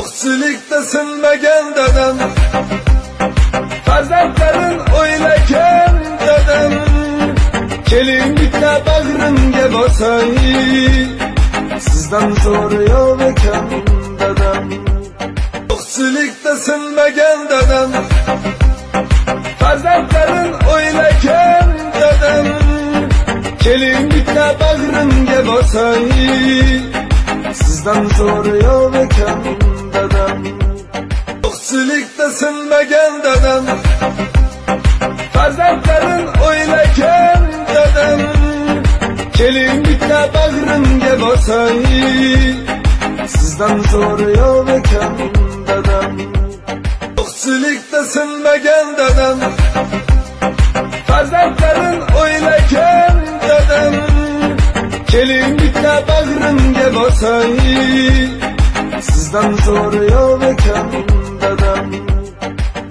To'qchilikda sinmagan dadam, farzandlarin o'ylagan dadam, keling bitta bag'rimga bosay, sizdan zo'r yo'q ekan dadam. To'qchilikda sinmagan dadam, farzandlarin o'ylagan dadam, keling bitta bag'rimga bosay, sizdan zo'r yo'q ekan dadam. To'qchilikda sinmagan dadam, farzandlarin o'ylagan dadam, keling bitta bag'rimga bosay, sizdan zo'r yo'q ekan dadam. To'qchilikda sinmagan dadam, farzandlarin o'ylagan dadam, keling bitta bag'rimga bosay, sizdan zo'r yo'q ekan